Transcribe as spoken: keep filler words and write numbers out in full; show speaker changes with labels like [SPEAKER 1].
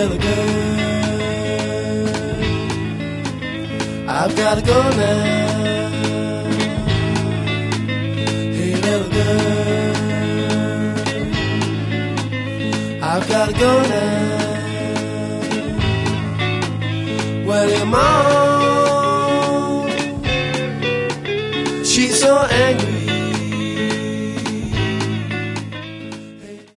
[SPEAKER 1] little girl, I've gotta go now. Hey, little girl, I've gotta go now. Well, your mom